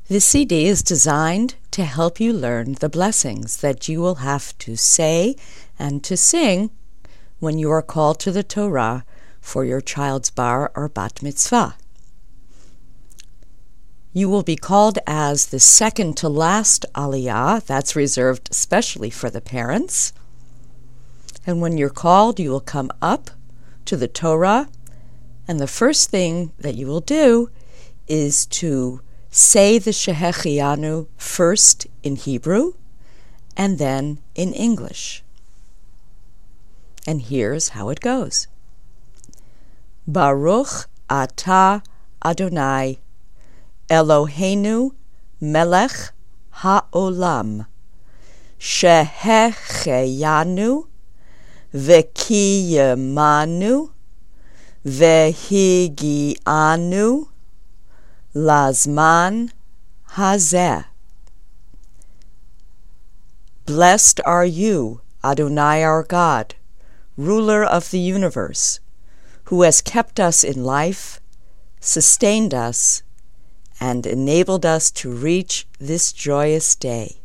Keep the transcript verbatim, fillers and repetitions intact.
This C D is designed to help you learn the blessings that you will have to say and to sing when you are called to the Torah for your child's bar or bat mitzvah. You will be called as the second to last aliyah. That's reserved especially for the parents. And when you're called, you will come up to the Torah, and the first thing that you will do is to say the Shehechianu first in Hebrew and then in English. And here's how it goes. Baruch atah Adonai Eloheinu melech ha'olam shehecheyanu v'kiyemanu v'higianu lazman hazeh. Blessed are you, Adonai our God, ruler of the universe, who has kept us in life, sustained us, and enabled us to reach this joyous day.